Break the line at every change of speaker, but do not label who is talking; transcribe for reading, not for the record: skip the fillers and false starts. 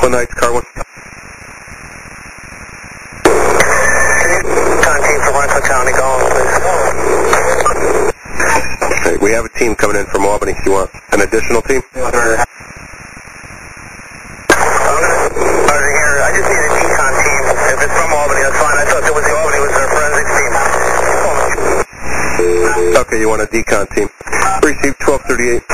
Clinton Heights, car 1.
Con team from Rancho County, go on, please.
Okay, we have a team coming in from Albany. You want an additional team?
Sergeant here, I just need a decon team. If it's from Albany, that's fine. I thought it was the Albany was their forensics team.
Okay, you want a decon team. Received 1238.